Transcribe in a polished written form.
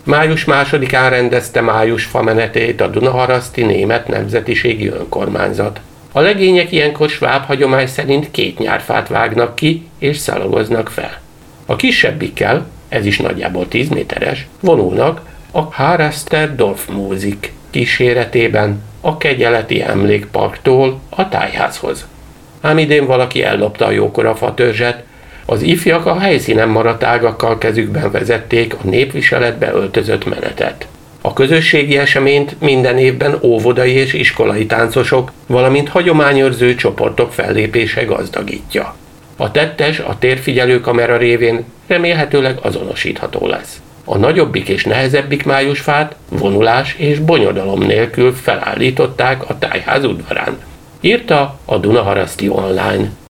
Május 2-án rendezte május famenetét a Dunaharaszti Német Nemzetiségi Önkormányzat. A legények ilyenkor sváb hagyomány szerint 2 nyárfát vágnak ki és szalagoznak fel. A kisebbikkel, ez is nagyjából 10 méteres, vonulnak a Haraszter Dorfmusik kíséretében a Kegyeleti Emlékparktól a tájházhoz. Ám idén valaki ellopta a jókora fatörzset, az ifjak a helyszínen maradt ágakkal kezükben vezették a népviseletbe öltözött menetet. A közösségi eseményt minden évben óvodai és iskolai táncosok, valamint hagyományőrző csoportok fellépése gazdagítja. A tettes a térfigyelő kamera révén remélhetőleg azonosítható lesz. A nagyobbik és nehezebbik májusfát vonulás és bonyodalom nélkül felállították a tájház udvarán, írta a Dunaharaszti Online.